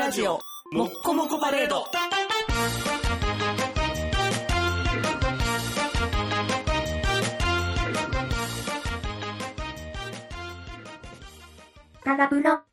ラジオもっこもこパレード。 タラブロ。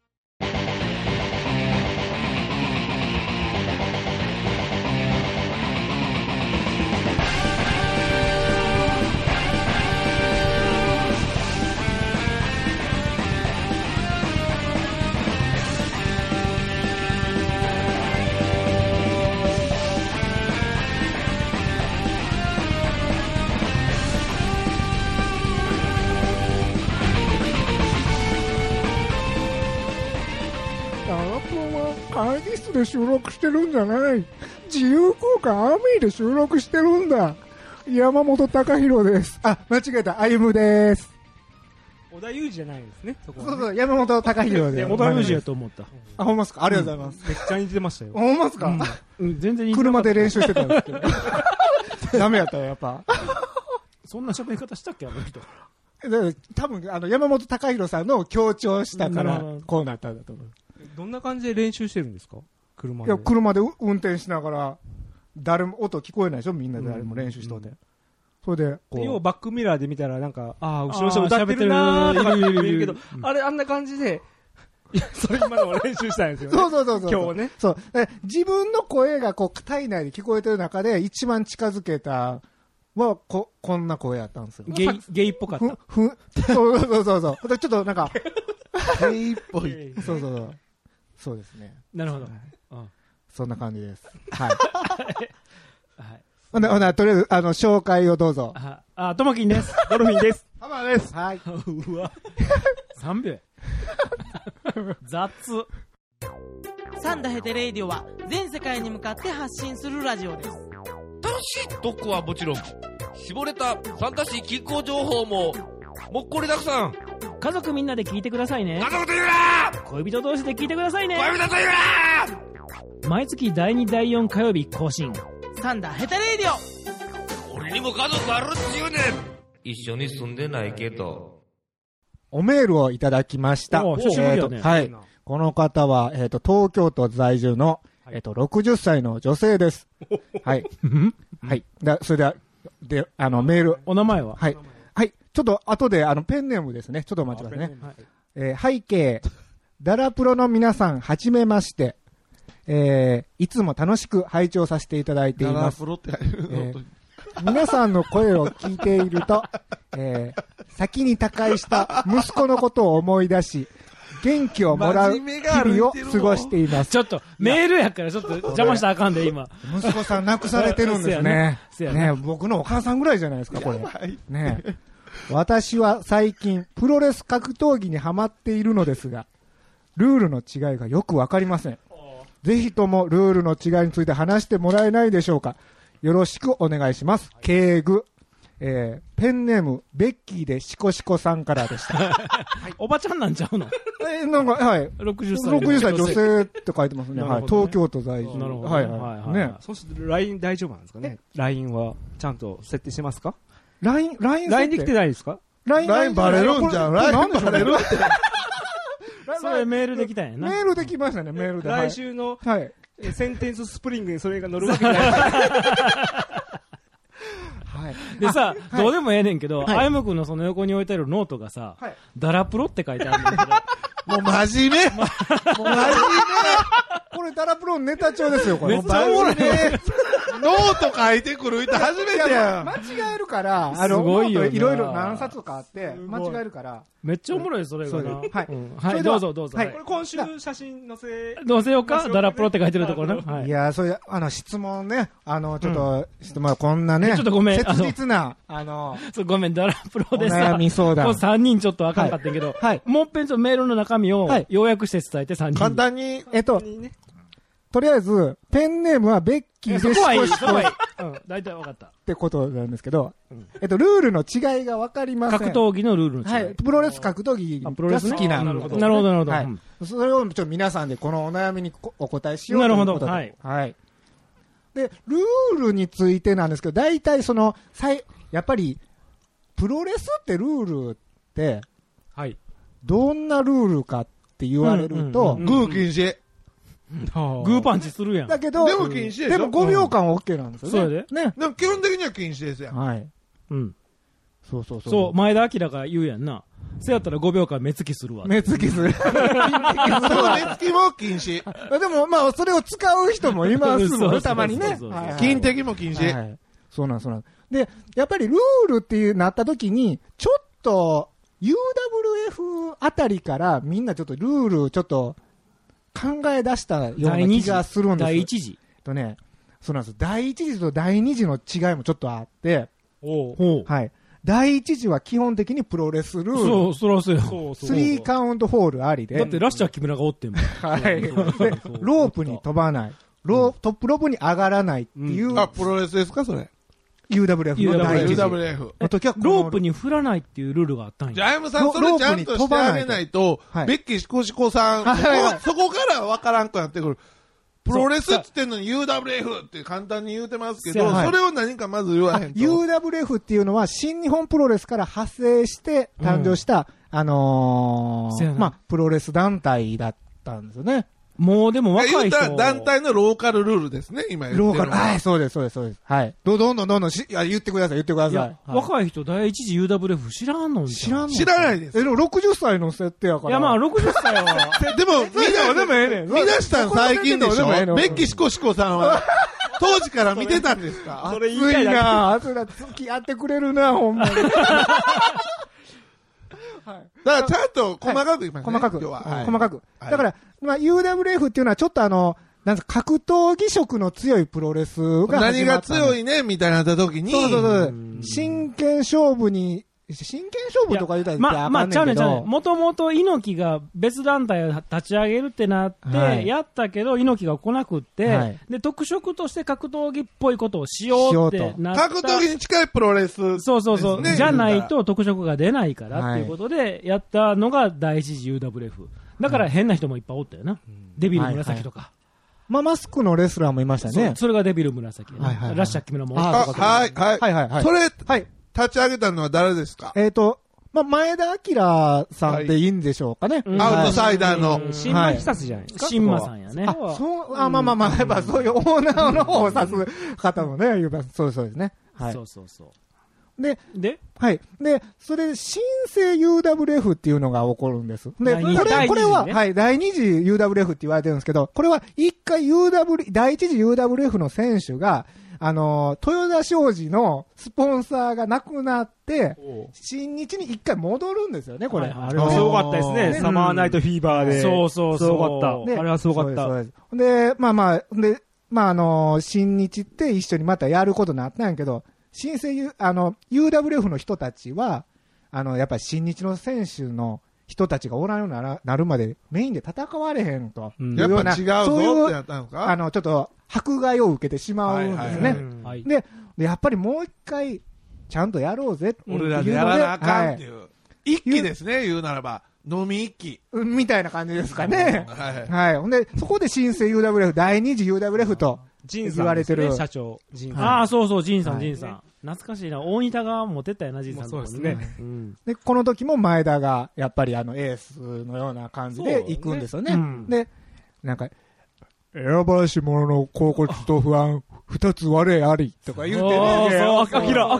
会議室で収録してるんじゃない。自由空間アーミーで収録してるんだ。山本貴弘です。あ、間違えた。歩夢です。 織田裕二じゃないんですね。そこはね。 そうそう、山本貴弘で。 織田裕二やと思った。 あ、ほんまっすか。ありがとうございます。 めっちゃ似てましたよ。 ほんまっすか。 全然似てなかった。 車で練習してたんですけど。ダメやったよ、やっぱ。 そんな喋り方したっけ、あの人。 多分、山本貴弘さんの強調したから、こうなったんだと思う。 どんな感じで練習してるんですか？車で。 いや、車で運転しながら、誰も音聞こえないでしょ、みんなで誰も練習しとって。それで、こう。 要はバックミラーで見たら、なんか、後ろの人歌ってるなーとか見えるけど、あれ、あんな感じで、いや、それ今のも練習したんですよね。 そう。 今日ね。 そう。自分の声がこう、体内で聞こえてる中で、一番近づけた、は、こんな声やったんですよ。 ゲイっぽかった。 そう。ちょっとなんか、 ゲイっぽい。 そう。そうですね。 なるほど。 そんな感じです。はい。ほな、とりあえず、紹介をどうぞ。 ともきんです。ドルフィンです。 浜田です。はい。 うわ。3秒。雑。 サンダヘテレイディオは全世界に向かって発信するラジオです。 楽しい特攻はもちろん、絞れたファンタジー気候情報ももっこりたくさん。 家族みんなで聞いてくださいね。 家族と言うな。 恋人同士で聞いてくださいね。 恋人と言うな。毎月第2第4火曜日更新。 サンダヘテレイディオ。俺にも家族あるっちゅうねん。一緒に住んでないけど。 おメールをいただきました。 久しぶりだね。 はい。この方は、東京都在住の、60歳の女性です。はい。はい。それで、メール。 お名前は？ はい。はい。ちょっと後で、ペンネームですね。ちょっとお待ちくださいね。背景、ダラプロの皆さん、はじめまして。いつも楽しく拝聴させていただいています。 ダラプロって皆さんの声を聞いていると、先に他界した息子のことを思い出し、元気をもらう日々を過ごしています。 ちょっと、メールやからちょっと邪魔したらあかんで、今。 息子さん亡くされてるんですね。ね、僕のお母さんぐらいじゃないですか、これ。ね。私は最近、プロレス格闘技にハマっているのですが、ルールの違いがよくわかりません。ぜひともルールの違いについて話してもらえないでしょうか。よろしくお願いします。敬具。ペンネーム、ベッキーでシコシコさんからでした。 はい、おばちゃんなんちゃうの？ なんか、はい。 60歳女性って書いてますね。はい。東京都在住。 なるほど。 はい。ね。 そして LINE 大丈夫なんですかね？ LINE はちゃんと設定してますか？ LINE できてないですか？ LINE バレるんじゃん。LINE バレるって。 それメールできたんやな。 メールできましたね、メールで。 来週の、センテンススプリングにそれが乗るわけじゃない。 でさ、どうでもええねんけど、あゆむくんのその横に置いてあるノートがさ、ダラプロって書いてあるんだけど。 もう真面目。もう真面目。 これダラプロのネタ帳ですよ、これ。 めっちゃおもろいね。ノート書いてくる人初めてやん。 間違えるから、 すごいよ。 いろいろ何冊かあって、間違えるから。 めっちゃおもろい、それがな。 はい。 どうぞ。 これ今週写真載せようか？ダラプロって書いてるところな。 いや、それ、質問ね、ちょっと、質問こんなね、 ちょっとごめん。 切実な、 ごめん、ダラプロでさ、 悩み相談。 こう3人ちょっとわかんかったけど、もう一遍メールの中身を要約して伝えて3人。 簡単に、 とりあえず、ペンネームはベッキーでシコシコ。 大体わかった。 ってことなんですけど、ルールの違いがわかりません。 格闘技のルールの違い。 はい。プロレス格闘技が好きな。 なるほど。 はい。それをちょっと皆さんでこのお悩みにお答えしようということで。 なるほど。 はい。で、ルールについてなんですけど、大体やっぱり、プロレスってルールって、どんなルールかって言われると、 グー禁止。 グーパンチするやん。 だけど、 でも禁止でしょ。 でも5秒間は OK なんですよね。 そうやで。 ね。 でも基本的には禁止ですやん。 はい。 うん。 そうそうそう。 そう、前田明が言うやんな。せやったら5秒間目つきするわ。 目つきする。 その目つきも禁止。 でもまあ、それを使う人もいますもんね、たまにね。 金的も禁止。 そうなん、そうなん。で、やっぱりルールっていうなった時に、ちょっと、UWF あたりからみんなちょっとルールちょっと考え出したような気がするんです。 第一次。 ね、そうなんです。第一次と第二次の違いもちょっとあって、はい。第一次は基本的にプロレスルール。 そう、そらそうや。3 カウントホールありで。 だってラッシャー木村がおってんもん。 はい。で、ロープに飛ばない。トップロープに上がらないっていう。 あ、プロレスですかそれ。 UWF。 UWF。 の時はロープに振らないっていうルールがあったんや。 ジャイムさん、それちゃんとしてあげないと、ベッキーシコシコさん、そこから分からんくなってくる。プロレスって言ってんのに UWF って簡単に言うてますけど、それを何かまず言わへんと。 UWF っていうのは新日本プロレスから派生して誕生した、まあ、プロレス団体だったんですよね。 もうでも若い人。 言ったら団体のローカルルールですね、今言ってるのは。 ローカル、はい、そうです、そうです、そうです。はい。どんどん言ってください、言ってください。 若い人、第一次 UWF 知らんの知らないです。 でも60歳の設定やから。 いや、まあ60歳は。 でも、見出したん最近でしょ。ベッキーシコシコさんは、当時から見てたんですか。 それいいなぁ。それ付き合ってくれるな、ほんまに。 だからちゃんと細かく言いますね。 細かく。細かく。だから、まあ、UWF っていうのはちょっとなんか格闘技色の強いプロレスが何が強いねみたいになった時に。 そうそうそう。真剣勝負とか言うたらまあ、ちゃうねん。もともと猪木が別団体を立ち上げるってなって、やったけど猪木が来なくって、で、特色として格闘技っぽいことをしようってなった。 格闘技に近いプロレス。 そうそうそう。じゃないと特色が出ないからっていうことで、やったのが第一次 UWF。だから変な人もいっぱいおったよな。デビル紫とか。 まあ、マスクのレスラーもいましたね。 それがデビル紫。ラッシャー木村もおった。 はい。それ、立ち上げたのは誰ですか？ まあ、前田明さんでいいんでしょうかね。 アウトサイダーの。 新馬久志じゃないですか。 新馬さんやね。 まあまあ、やっぱそういうオーナーの方を指す方もね、そうですね。はい。 そうそうそう。 で、はい。で、それで、新生 UWF っていうのが起こるんです。で、これは、はい、第二次 UWF って言われてるんですけど、これは一回第一次 UWF の選手が、豊田商事のスポンサーがなくなって、新日に一回戻るんですよね、これ。 あれはすごかったですね。サマーナイトフィーバーで。 そうそうそう。 すごかった。あれはすごかった。 で、新日って一緒にまたやることになったんやけど、新生UWF の人たちは、やっぱり新日の選手の人たちがおらんようになるまでメインで戦われへんと。 やっぱ違うぞってなったのか？ ちょっと迫害を受けてしまうんですね。で、やっぱりもう一回、ちゃんとやろうぜっていうので。 俺らでやらなあかんっていう。一気ですね、言うならば。飲み一気。 みたいな感じですかね。はい。ほんで、そこで新生 UWF、第二次 UWF と言われてる。 社長。 ああ、そうそう、ジンさん。懐かしいな。大仁田が持ってったよな、ジンさん。 そうですね。 で、この時も前田が、やっぱりエースのような感じで行くんですよね。で、なんか、選ばし者の甲骨と不安、二つ我ありとか言うてね。 アキラ。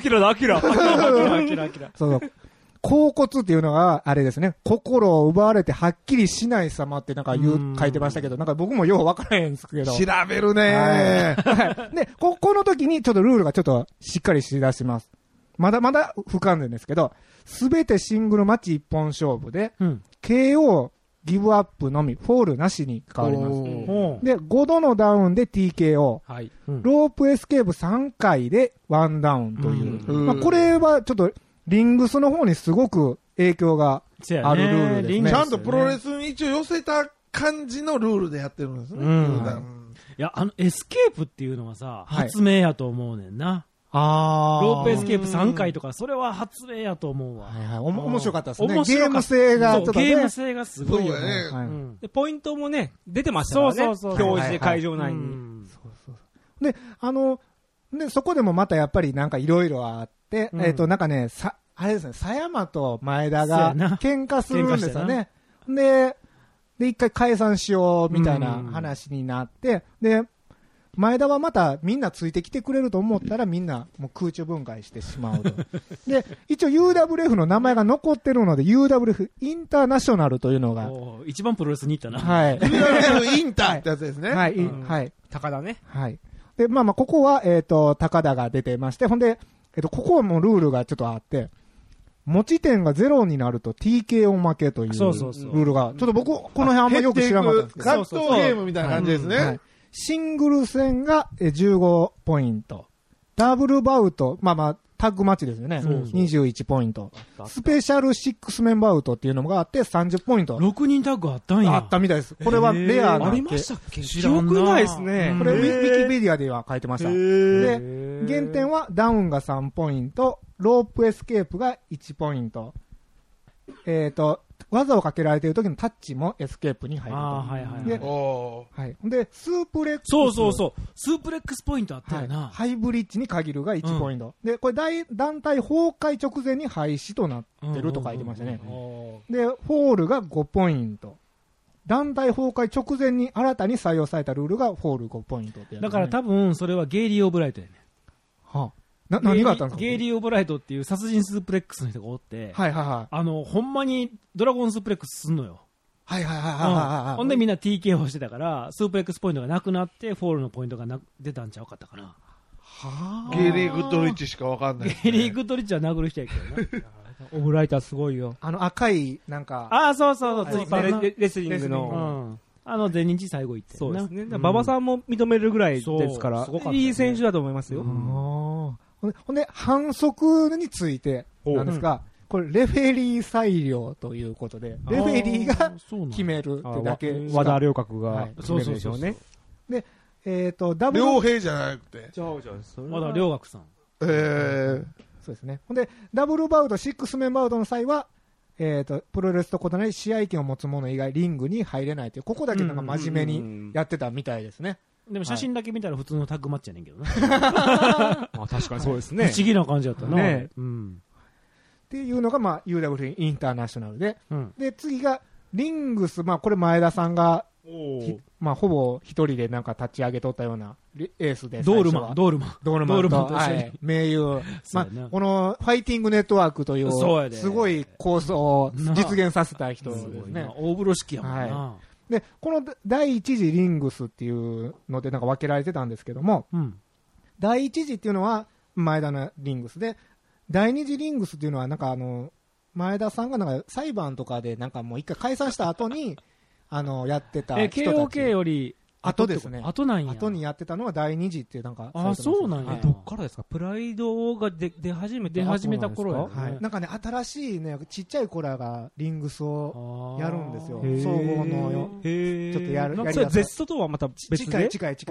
そう。甲骨っていうのは、あれですね、心を奪われてはっきりしない様ってなんか書いてましたけど、なんか僕もようわからへんですけど。 調べるねー。で、この時にちょっとルールがちょっとしっかりしだします。まだまだ不完全ですけど、すべてシングルマッチ一本勝負で、KO、ギブアップのみ、フォールなしに変わります。で、5度のダウンで TKO、ロープエスケープ3回でワンダウンという。これはちょっと、リングスの方にすごく影響があるルールですね。 ちゃんとプロレスに一応寄せた感じのルールでやってるんですね。 いや、エスケープっていうのはさ、発明やと思うねんな。ロープエスケープ3回とか、それは発明やと思うわ。 面白かったですね。ゲーム性がちょっとね。 ゲーム性がすごいよね。ポイントもね、出てましたからね。表示で会場内に。 で、そこでもまたやっぱりなんかいろいろあって、なんかね、あれですね、狭山と前田が喧嘩するんですよね。で、 で、一回解散しようみたいな話になって、で、前田はまたみんなついてきてくれると思ったらみんなもう空中分解してしまうと。で、一応 UWF の名前が残ってるので UWF インターナショナルというのが。 一番プロレスに行ったな。 はい。 UWF インターってやつですね。 はい。はい。 高田ね。 はい。で、まあここは、高田が出てまして、ほんで、ここもルールがちょっとあって、持ち点が0になると TKO 負けというルールが、ちょっと僕、この辺あんまよく知らなかったんですけど。 格闘ゲームみたいな感じですね。 シングル戦が15ポイント。ダブルバウト、タッグマッチですよね。21ポイント。スペシャル6メンバーアウトっていうのがあって30ポイント。 6人タッグあったんや。 あったみたいです。これはレアな。 ありましたっけ？ 知らんな。 記憶ないですね。 これウィキペディアでは書いてました。で、減点はダウンが3ポイント、ロープエスケープが1ポイント。技をかけられている時のタッチもエスケープに入ると。 はいはいはい。で、スープレックス。 そう。スープレックスポイントあったよな。 ハイブリッジに限るが1ポイント。で、これ団体崩壊直前に廃止となってると書いてましたね。で、フォールが5ポイント。団体崩壊直前に新たに採用されたルールがフォール5ポイントってやつ、ね。 だから多分それはゲイリー・オブライトやね。 はあ。何があったんですか？ ゲイリー・オブライトっていう殺人スープレックスの人がおって、ほんまにドラゴンスープレックスすんのよ。ほんでみんな TK をしてたから、スープレックスポイントがなくなって、フォールのポイントが出たんちゃうかったかな。 ゲイリー・グッドリッチしかわかんない、ね。 ゲイリー・グッドリッチは殴る人やけどな。 オブライトはすごいよ。 赤い、なんか。 そう、 ツイッターレスリングの。 全日最後行って。 そうですね。馬場さんも認めるぐらいですから、いい選手だと思いますよ。 ほんで、反則についてなんですが、これ、レフェリー裁量ということで、レフェリーが決めるってだけ。 和田良格が決めるでしょうね。 で、 良平じゃなくて。 和田良格さん。 そうですね。ほんで、ダブルバウト、6メンバーアウトの際は、プロレスと異なり試合権を持つ者以外リングに入れないという、ここだけなんか真面目にやってたみたいですね。 でも写真だけ見たら普通のタッグマッチやねんけどな。 確かにそうですね。 不思議な感じだったな。 っていうのが、UWF インターナショナルで。で、次が、リングス、これ前田さんが、ほぼ一人でなんか立ち上げとったようなエースで。 ドールマンと盟友。このファイティングネットワークという、すごい構想を実現させた人ですね。 大風呂敷やもんな。 で、この第一次リングスっていうのでなんか分けられてたんですけども、第一次っていうのは前田のリングスで、第二次リングスっていうのはなんか前田さんがなんか裁判とかでなんかもう一回解散した後に、やってた人たち。 KOK より後ですね。 後なんや。 後にやってたのは第二次っていうなんか。 そうなんや。 どっからですか？プライドが出始めた頃や。 なんかね、新しいね、ちっちゃい子らがリングスをやるんですよ。総合のよ。ちょっとやる。 それゼストとはまた別で？ 近いです。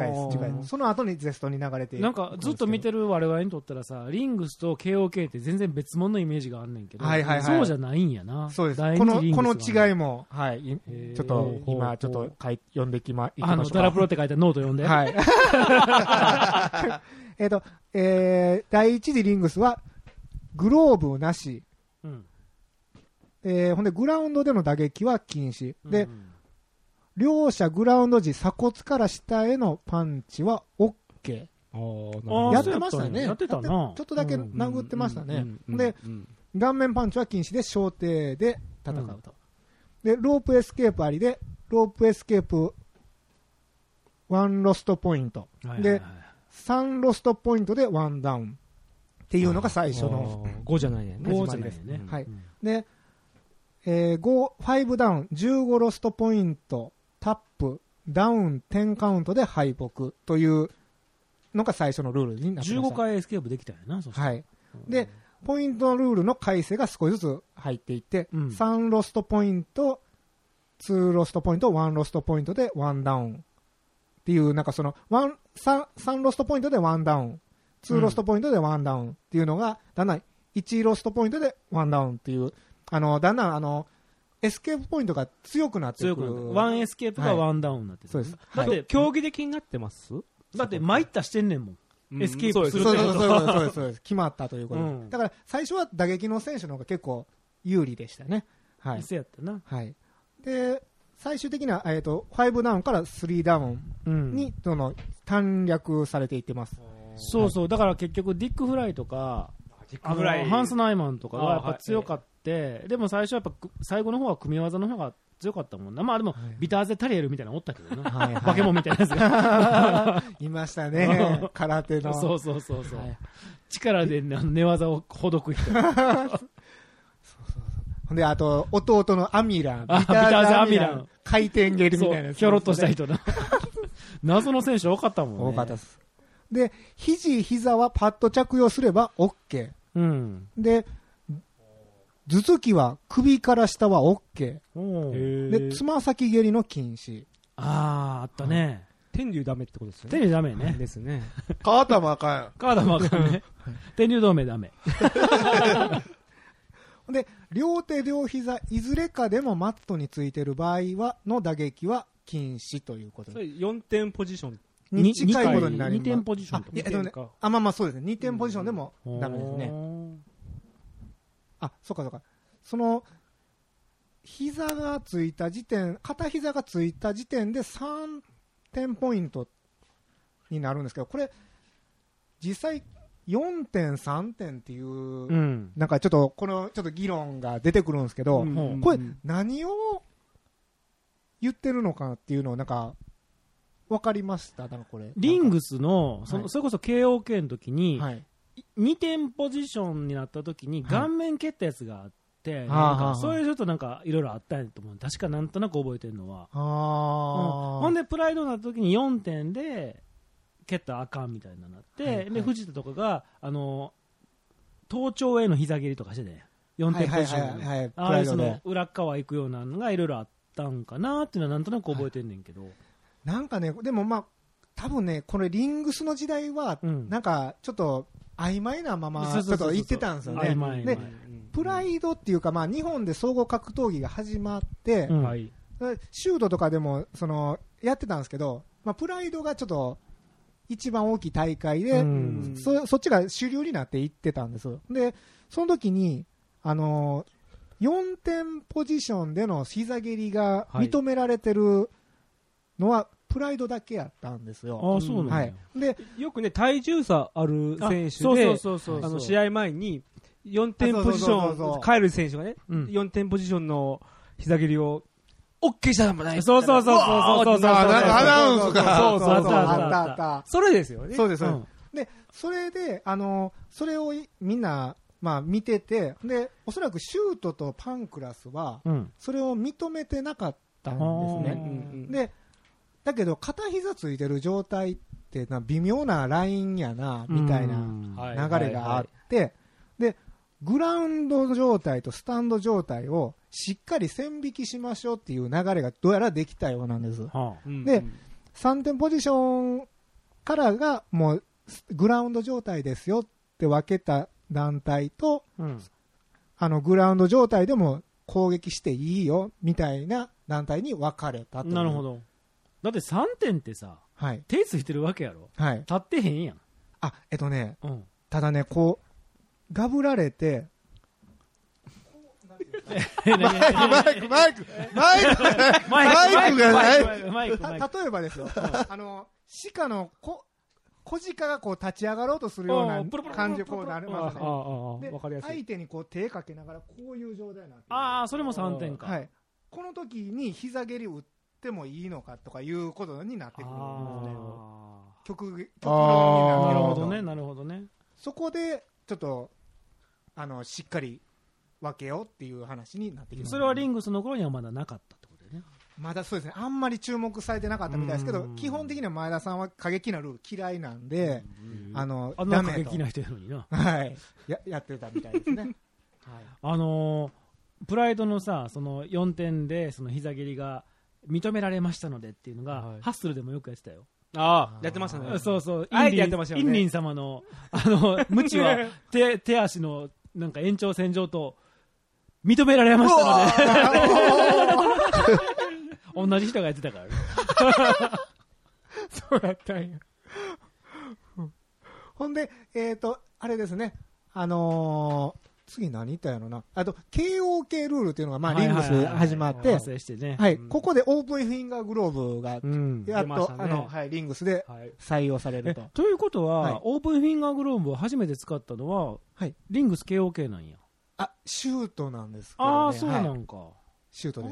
その後にゼストに流れている。 なんかずっと見てる我々にとったらさ、リングスと KOK って全然別物のイメージがあんねんけど、そうじゃないんやな。 そうです。この違いも、ちょっと今ちょっと読んできましょうか。 ダラプロって書いたノート読んで。 第一次リングスは、グローブなし。ほんで、グラウンドでの打撃は禁止。で、両者グラウンド時、鎖骨から下へのパンチは OK。やってましたね。 やってたな。ちょっとだけ殴ってましたね。で、顔面パンチは禁止で、小手で戦うと。で、ロープエスケープありで、ロープエスケープ、1ロストポイント。で、3ロストポイントで1ダウン。っていうのが最初の。 5じゃないね。 5じゃないですね。はい。で、5ダウン、15ロストポイント、タップ、ダウン、10カウントで敗北というのが最初のルールになってました。 15回エスケープできたよな、 はい。で、ポイントのルールの改正が少しずつ入っていって、3ロストポイント、2ロストポイント、1ロストポイントで1ダウン。っていう、なんかその、3ロストポイントで1ダウン、2ロストポイントで1ダウンっていうのが、だんだん1ロストポイントで1ダウンっていう、だんだんエスケープポイントが強くなってくる。 1エスケープが1ダウンになってる。 そうです。 だって、競技的になってます？ だって、参ったしてんねんもん。エスケープするってこと。そうです。決まったということで。だから、最初は打撃の選手の方が結構有利でしたね。はい。 そうやったな。 はい。で、 最終的には、5ダウンから3ダウンに、短略されていってます。 そうそう、だから結局ディック・フライとか、ハンス・ナイマンとかがやっぱ強かって、でも最初はやっぱ最後の方は組み技の方が強かったもんな。まあでも、ビターゼ・タリエルみたいなのおったけどな。バケモンみたいなやつが。 いましたね。空手の。 そう。力で寝技をほどく人。 ほんで、あと、弟のアミラン。 ビターゼ・アミラン。 回転蹴りみたいなやつ。 ひょろっとした人な。謎の選手多かったもんね。 多かったです。で、膝はパッド着用すれば OK。で、頭突きは首から下は OK。で、つま先蹴りの禁止。 あったね。天竜ダメってことですよね。 天竜ダメね。 ですね。 川田もあかん。 川田もあかんね。天竜同盟ダメ。 で、両手両膝、いずれかでもマットについてる場合は、の打撃は禁止ということで。 4点ポジション。 に近いことになります。 2点ポジションとか。まあそうですね。2点ポジションでもダメですね。そうか。その、膝がついた時点、片膝がついた時点で3点ポイントになるんですけど、これ、実際4点、3点っていう、なんかちょっと議論が出てくるんですけど、これ何を言ってるのかっていうのをなんか、わかりました？なんかこれ。 リングスの、それこそ KOK の時に、2点ポジションになった時に顔面蹴ったやつがあって、そういうちょっとなんかいろいろあったんやと思う。確かなんとなく覚えてるのは。ほんでプライドになった時に4点で蹴ったらあかんみたいなのになって、で藤田とかが頭頂への膝蹴りとかしてね、4点ポジションで、ああいうその裏側行くようなのがいろいろあったんかなっていうのはなんとなく覚えてんねんけど。 なんかね、でも多分ね、これリングスの時代は、なんかちょっと曖昧なままちょっと言ってたんですよね。で、プライドっていうか、日本で総合格闘技が始まって、シュートとかでもやってたんですけど、プライドがちょっと一番大きい大会で、そっちが主流になっていってたんです。で、その時に4点ポジションでの膝蹴りが認められてるのはプライドだけやったんですよ。 そうなんや。 で、よくね、体重差ある選手で、試合前に4点ポジション、カエル選手がね、4点ポジションの膝蹴りを、OK したらもない。 そう。 アナウンスが。それですよね。 そうです。で、それで、それをみんな、見てて、で、おそらくシュートとパンクラスは、それを認めてなかったんですね。で、だけど片膝ついてる状態って微妙なラインやなみたいな流れがあって、でグラウンド状態とスタンド状態をしっかり線引きしましょうっていう流れがどうやらできたようなんです。で3点ポジションからがもうグラウンド状態ですよって分けた団体と、グラウンド状態でも攻撃していいよみたいな団体に分かれたという。 なるほど。だって3点ってさ、手ついてるわけやろ。立ってへんやん。 ただね、こう、がぶられて、 マイクがない。 例えばですよ、鹿の小鹿がこう立ち上がろうとするような感じでこうなりますね。で、相手にこう手かけながらこういう状態になって。 それも3点か。 この時に膝蹴り打ってもいいのかとかいうことになってくるんですね。極論になるほどね。 なるほどね。 そこでちょっとしっかり分けようっていう話になってきます。 それはリングスの頃にはまだなかったってことでね。 まだそうですね。あんまり注目されてなかったみたいですけど、基本的には前田さんは過激なルール嫌いなんで、 あんな過激な人やのにな。 やってたみたいですね。 プライドのさ、その4点でその膝蹴りが認められましたのでっていうのが、ハッスルでもよくやってたよ。 やってましたね。 そう。 あえてやってましたよね。 インリン様の、無知は手足のなんか延長線上と認められましたので。同じ人がやってたからね。 そうやったんや。ほんで、あれですね。 次何言ったやろな。あと、KOK ルールっていうのが、まあ、リングスで始まって、はい。ここでオープンフィンガーグローブが、やっと、はい、リングスで採用されると。 ということは、オープンフィンガーグローブを初めて使ったのは、リングス KOK なんや。 シュートなんです。 そうなんか。 シュートです。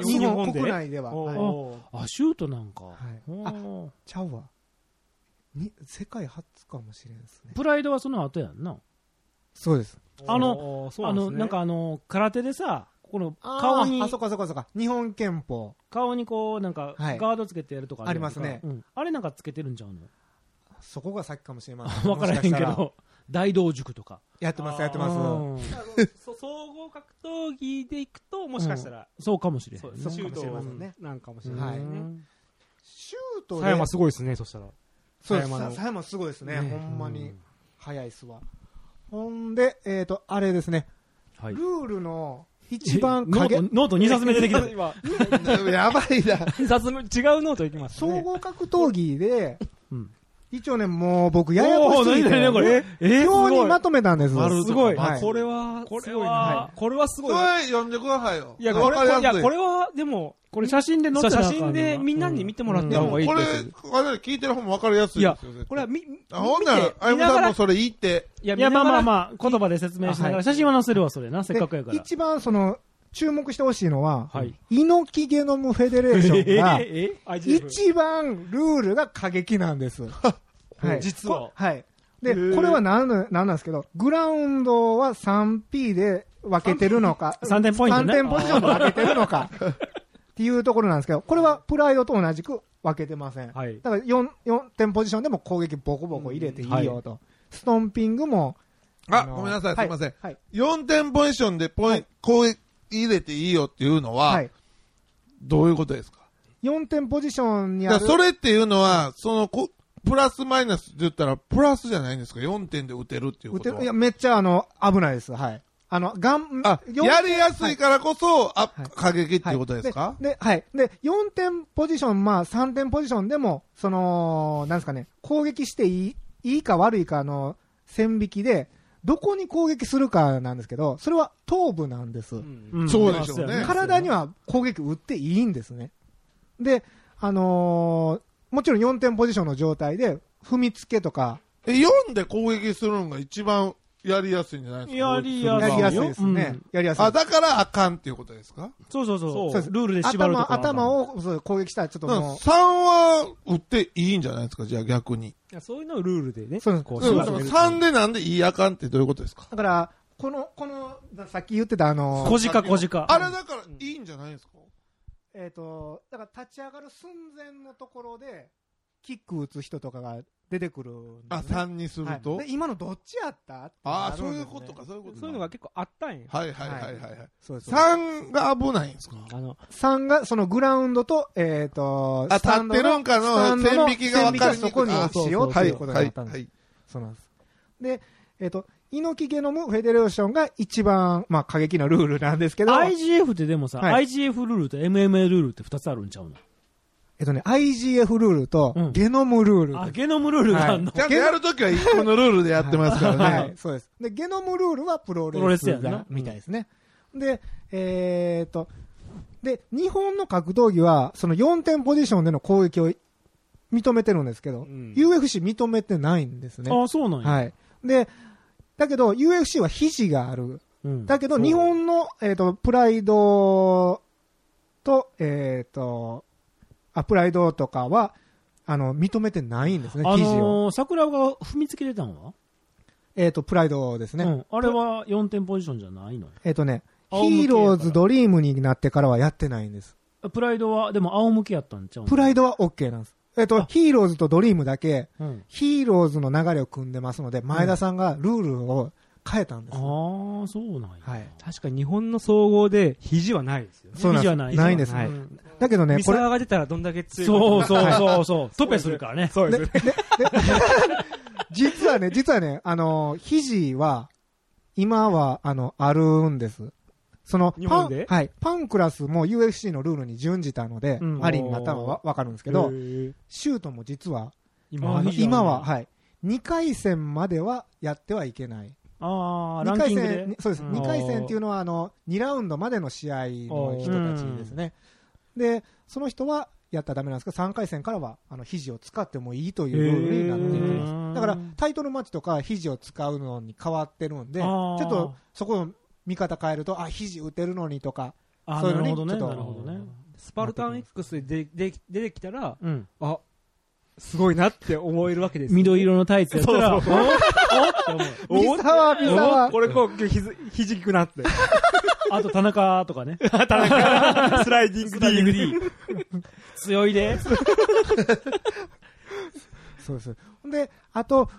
日本国内では。 シュートなんか。 ちゃうわ。世界初かもしれんですね。 プライドはその後やんな。 そうです。 なんか空手でさ、この顔に。 そうか。日本拳法。 顔にこう、なんか、ガードつけてやるとかありますね。 あれなんかつけてるんちゃうの？ そこが先かもしれません。 わからへんけど、大道塾とか。 やってます。 総合格闘技でいくと、もしかしたら。 そうかもしれん。 シュートなんかもしれないね。 シュートで。 佐山すごいですね、そしたら。 そうです。佐山すごいですね。ほんまに。早いっすわ。ほんで、あれですね。ルールの一番ノート2冊目出てきた。 やばいな。 2冊目、違うノートいきます。 総合格闘技で、一応ね、もう僕、ややこしいんで、表にまとめたんです。 すごい。これはすごい。 読んでくださいよ。 いや、これは、でも、 これ写真で載ってた写真でみんなに見てもらった方がいいです。 これ、聞いてる方も分かりやすいですよ。いや、 これはほんなら、あゆむさんもそれいいって。 いや、まあ、言葉で説明しながら、写真は載せるわ、それな、せっかくやから。 一番注目してほしいのは、猪木ゲノムフェデレーションが、一番ルールが過激なんです。 実は。 はい。で、これは何なんですけど、グラウンドは 3P で分けてるのか、 3点ポイントね。 3点ポジションで分けてるのか、っていうところなんですけど、これはプライドと同じく分けてません。だから4点ポジションでも攻撃ボコボコ入れていいよと。ストンピングも。 ごめんなさい、すいません。4点ポジションで攻撃入れていいよっていうのは、どういうことですか？ 4 点ポジションにある。 それっていうのは、プラスマイナスって言ったら、プラスじゃないんですか ?4 点で打てるっていうことは。 いや、めっちゃ危ないです。はい。 やりやすいからこそ、過激っていうことですか？ で、4点ポジション、まあ3点ポジションでも、なんですかね、攻撃していいか悪いかの線引きで、どこに攻撃するかなんですけど、それは頭部なんです。 そうでしょうね。 体には攻撃打っていいんですね。で、もちろん4点ポジションの状態で、踏みつけとか。 4で攻撃するのが一番やりやすいんじゃないですか？ やりやすいですね。やりやすい。 だからあかんっていうことですか？ そう。ルールで縛るとか。 頭を攻撃したらちょっともう。 3は打っていいんじゃないですか？じゃあ逆に。 いや、そういうのをルールでね。 そうです。 3でなんでいいあかんってどういうことですか？ だから、この、さっき言ってた小鹿。 あれだからいいんじゃないですか？ だから立ち上がる寸前のところで、キック打つ人とかが出てくる、ね。 3にすると、 で今のどっちやった？ そういうことか、そういうのが結構あったんや。 はい。3が危ないんですか ？3が、そのグラウンドと、 立ってるんかの線引きが分かりにくい。 そこにしようということだったんです。そうなんです。で、猪木ゲノムフェデレーションが一番、まあ、過激なルールなんですけど。 IGF ってでもさ、IGF ルールと MMA ルールって2つあるんちゃうの ？IGF ルールと、ゲノムルール。 ゲノムルールがあるの？ ちゃんとやるときは一個のルールでやってますからね。 はい、そうです。で、ゲノムルールはプロレスがみたいですね。で、で、日本の格闘技は、その4点ポジションでの攻撃を認めてるんですけど、UFC 認めてないんですね。 そうなんや。 はい。で、だけど UFC は肘がある。だけど日本の、プライドと、プライドとかは、認めてないんですね、記事を。 桜が踏みつけてたのはプライドですね。 あれは4点ポジションじゃないの？ ヒーローズドリームになってからはやってないんです。 プライドは、でも仰向けやったんちゃうの？ プライドは OK なんです。ヒーローズとドリームだけ、ヒーローズの流れを組んでますので、前田さんがルールを変えたんです。 そうなんや。 はい。 確かに日本の総合で肘はないですよね。 肘はないんです。だけどね、 ミサーが出たらどんだけ強いか。そう。トペするからね。 そうです。 実はね、肘は、今は、あるんです。 日本で？ はい。パンクラスも UFC のルールに準じたので、ありになったのはわかるんですけど、シュートも実は、今は、はい。2回戦まではやってはいけない。 2回戦、そうです。2回戦っていうのは、2ラウンドまでの試合の人たちですね。で、その人はやったらダメなんですけど、3回戦からは、肘を使ってもいいというルールになっています。だから、タイトルマッチとか肘を使うのに変わってるんで、ちょっと、そこの見方変えると、肘打てるのにとか、そういうのにちょっと、 なるほどね。スパルタン X で出てきたら、すごいなって思えるわけです。 緑色のタイツやったら、おって思う。三沢。 これ肘効くなって。 あと田中とかね。 田中、スライディング D。強いで。 そうです。で、あと、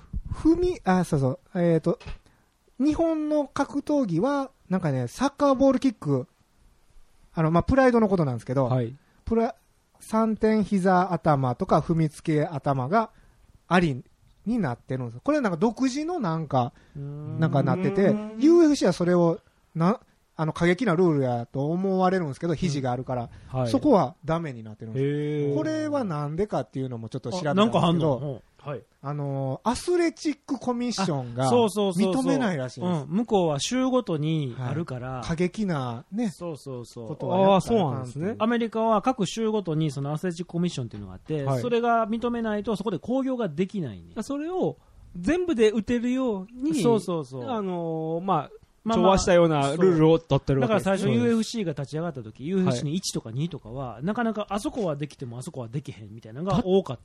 日本の格闘技は、なんかね、サッカーボールキック、プライドのことなんですけど、3点膝頭とか踏みつけ頭がありになってるんです。これなんか独自のなんかなってて、UFC はそれを過激なルールやと思われるんですけど、肘があるから、そこはダメになってるんです。これはなんでかっていうのもちょっと調べたんですけど、アスレチックコミッションが認めないらしいんです。 向こうは州ごとにあるから、 過激なね、 ことはそうなんですね。 アメリカは各州ごとにそのアスレチックコミッションっていうのがあって、それが認めないとそこで興行ができないね。 それを全部で打てるように、調和したようなルールを取ってるわけです。 だから最初 UFC が立ち上がった時、UFC に1とか2とかは、なかなかあそこはできてもあそこはできへんみたいなのが多かった。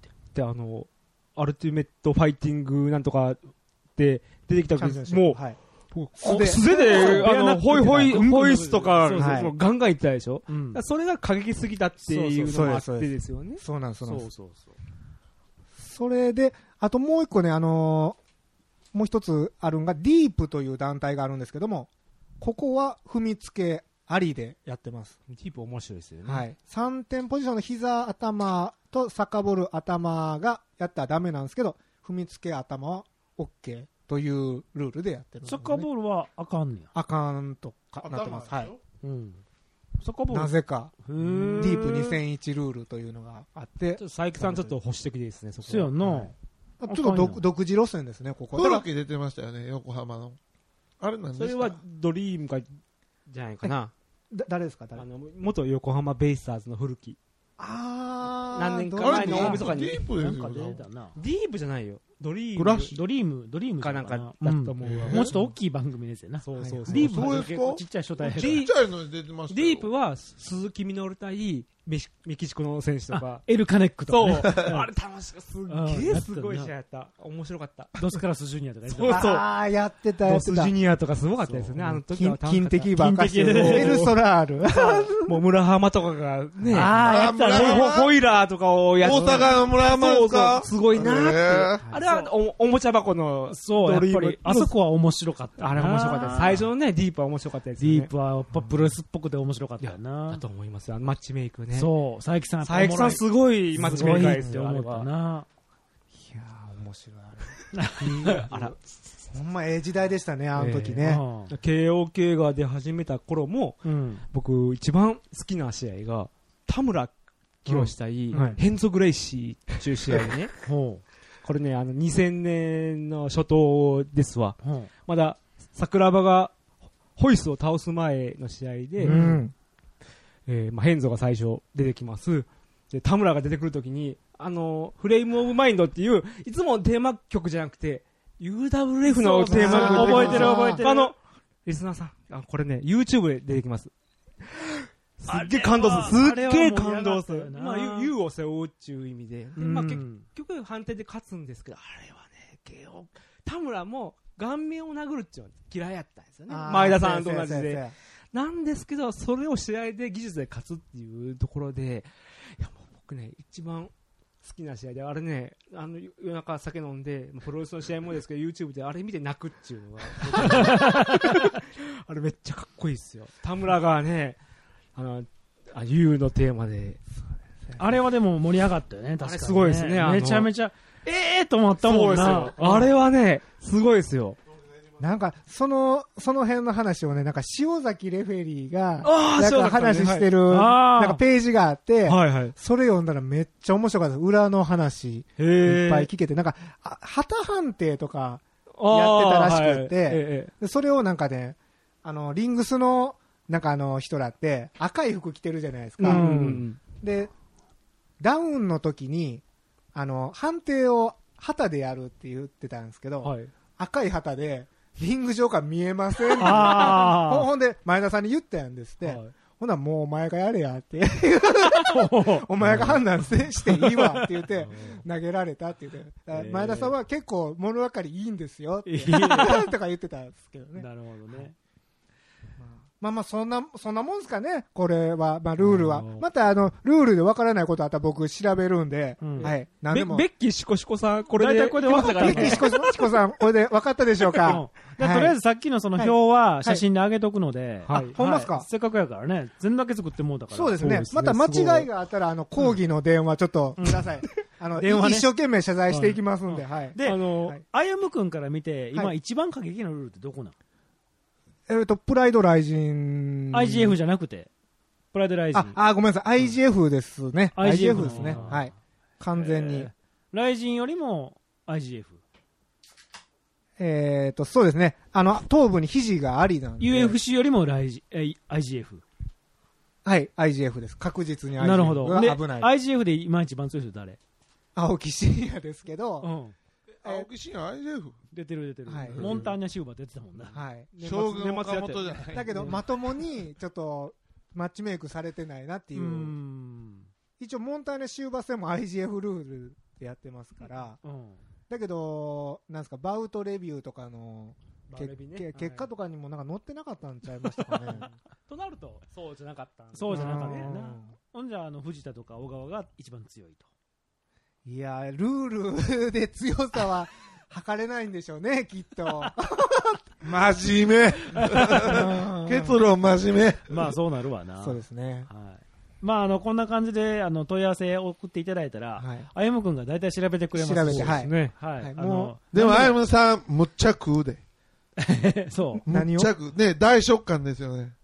で、アルティメットファイティングなんとかで出てきた時もう、素手で、ホイスとか、ガンガンいってたでしょ。それが過激すぎたっていうのがあってですよね。 そうなんです。それで、あともう一個ね、もう一つあるのが、ディープという団体があるんですけども、ここは踏みつけありでやってます。 ディープ面白いですよね。 3点ポジションの膝、頭とサッカーボール、頭がやったらダメなんですけど、踏みつけ頭は OK というルールでやってるんですね。 サッカーボールはあかんねや。 あかんとかなってます。 サッカーボールなぜか、ディープ2001ルールというのがあって。 佐伯さんちょっと保守的ですね、そこは。 そうやな。 ちょっと独自路線ですね、ここ。 トラキ出てましたよね、横浜の。あれなんですか？ それはドリームか、じゃないかな。 誰ですか？ 元横浜ベイスターズの古木。何年か前の大晦日に。 ディープですよ。 ディープじゃないよ。ドリームかなんかだと思う。 もうちょっと大きい番組ですよな。 そう。ディープはちっちゃい初対。 ちっちゃいの出てました。 ディープは鈴木みのる対メキシコの選手とか。 エルカネックとか。 そう。あれ楽しい。すごい試合やった。面白かった。 ドスカラスジュニアとか。 そう。 やってた。 ドスジュニアとかすごかったですよね。あの時は。 金的ばっかしてる。エルソラール。 もう村浜とかがね。 やったね。 ホイラーとかをやって。 大阪の村浜ですか？ すごいなーって。あれはおもちゃ箱のそう、やっぱり、あそこは面白かった。 あれ面白かったです。最初のね、ディープは面白かったですよね。ディープはやっぱプロレスっぽくて面白かったよな。 だと思いますよ。マッチメイクね。 そう、佐伯さんすごいマッチメイクですよ。 思ったな。 いやー、面白い。あら。ほんま時代でしたね、あの時ね。 KOK が出始めた頃も、僕一番好きな試合が、田村清対ヘンゾ・グレイシーっていう試合ね。これね、2000年の初頭ですわ。まだ、桜庭がホイスを倒す前の試合で、ヘンゾが最初出てきます。で、田村が出てくるときに、フレームオブマインドっていう、いつもテーマ曲じゃなくて、UWF のテーマ曲覚えてる。 リスナーさん、これね、YouTube で出てきます。すっげえ感動する。すっげえ感動する。まあ、U を背負うっていう意味で。まあ、結局判定で勝つんですけど、あれはね、田村も顔面を殴るっていうのは嫌いやったんですよね。前田さんと同じで。なんですけど、それを試合で技術で勝つっていうところで、いやもう僕ね、一番好きな試合で、あれね、夜中酒飲んで、プロレスの試合もですけど、YouTube であれ見て泣くっていうのが、あれめっちゃかっこいいですよ。田村がね、U のテーマで。 あれはでも盛り上がったよね、確かに、ね。 すごいですね。 めちゃめちゃ、と思ったもんな。 あれはね、すごいですよ。 なんか、その辺の話をね、なんか塩崎レフェリーが、なんか話してる、なんかページがあって、それ読んだらめっちゃ面白かった。裏の話、いっぱい聞けて、なんか、旗判定とか、 たらしくて、それをなんかね、リングスの、なんか人らって赤い服着てるじゃないですか。で、ダウンの時に、判定を旗でやるって言ってたんですけど、はい、赤い旗で、リング上から見えませんってほんで、前田さんに言ったんですって。はい、ほな、もうお前がやれやって。お前が判断していいわって言って、投げられたって言って。前田さんは結構物分かりいいんですよって。とか言ってたんですけどね。 なるほどね。 まあそんなもんすかね、これは、まあルールは。またルールでわからないことあったら僕調べるんで、はい。 何でも。ベッキーシコシコさん、これで。大体これで分かったからね。 ベッキーシコさん、これで分かったでしょうか。 とりあえずさっきのその表は写真で上げとくので。 はい。ほんますか。 せっかくやからね、全部だけ作ってもうたから。 そうですね。また間違いがあったら、講義の電話ちょっとください。電話一生懸命謝罪していきますんで、はい。 で、あやむくんから見て、今一番過激なルールってどこなん？ プライドライジン。 IGF じゃなくて、プライドライジン。 ごめんなさい。IGF ですね。IGF ですね。はい。完全に。 ライジンよりも IGF。 そうですね。頭部に肘がありなんで。 UFC よりもIGF。 はい、IGF です。確実に IGF が危ない。 なるほど。IGF で今一番強い人誰？ 青木真也ですけど、 青木真也 IGF？ 出てる。はい、モンターニャシウバ出てたもんな。 はい。 将軍岡本じゃない。 だけど、まともに、ちょっと、マッチメイクされてないなっていう。一応、モンターニャシウバ戦も IGF ルールでやってますから。だけど、なんですか、バウトレビューとかの、結果とかにもなんか載ってなかったんちゃいましたかね。 となると、そうじゃなかったそうじゃなかったな。ほんじゃ、藤田とか小川が一番強いと。 いや、ルールで強さは測れないんでしょうね、きっと。 真面目。結論真面目。 まあ、そうなるわな。 そうですね。 はい。まあ、こんな感じで、問い合わせを送っていただいたら、あやむくんが大体調べてくれます。 調べて、はい。 はい。 でも、あやむさん、むっちゃ食うで。 そう。 何をね、大食感ですよね。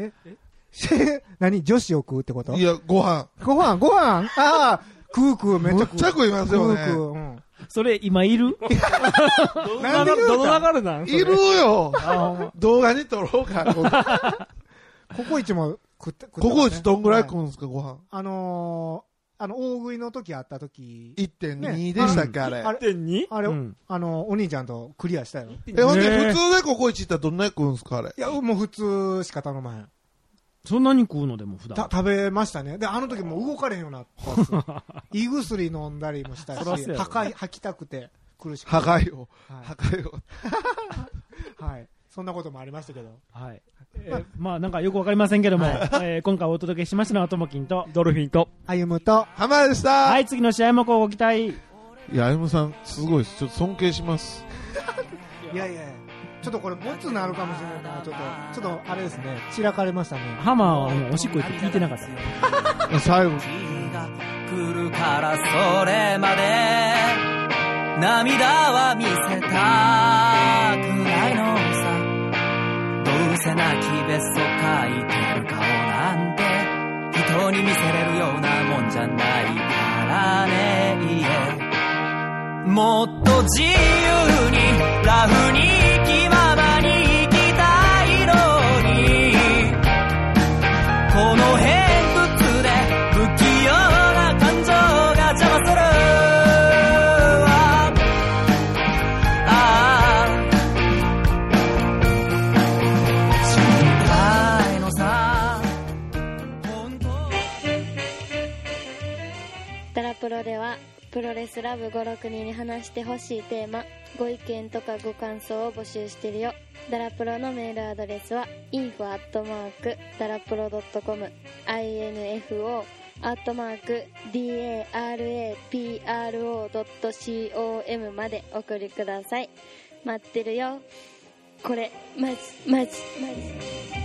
何女子を食うってこと？ いや、ご飯。 ああ食う、めっちゃ食う。 むっちゃ食いますよね。 食う。それ、今いる？ なんでどの流れなん？ いるよ。動画に撮ろうか。 ココイチも食って。 ココイチどんぐらい食うんですか、ご飯。 大食いの時あった時。 1.2 でしたっけ、あれ。 1.2？ あれ、お兄ちゃんとクリアしたよ。 ほんで、普通でココイチ行ったらどんなに食うんですか、あれ。 いや、もう普通しか頼まへん。 そんなに食うのでも普段食べましたね。で、時もう動かれへんようになったんですよ。胃薬飲んだりもしたし、吐きたくて苦しくて。 破壊を。 はい。そんなこともありましたけど。 はい。まあなんかよくわかりませんけども、今回お届けしましたのはともきんとドルフィンとあゆむと浜田でした。 はい、次の試合もご期待。 いや、あゆむさんすごいです。ちょっと尊敬します。 いや。ちょっとこれボツになるかもしれないな。ちょっとあれですね。散らかれましたね。 ハマーはおしっこ行って聞いてなかった。 最後。 来るからそれまで涙は見せたくないのさ。どうせ泣きべそかいてる顔なんて人に見せれるようなもんじゃないからね。もっと自由にラフに気ままに生きたいのに、この辺で不器用な感情が邪魔する。心配のさ本当。 ダラプロではプロレスラブ562に話してほしいテーマ、ご意見とかご感想を募集してるよ。ダラプロのメールアドレスは info@darapro.com info@darapro.com まで送りください。待ってるよ。これマジ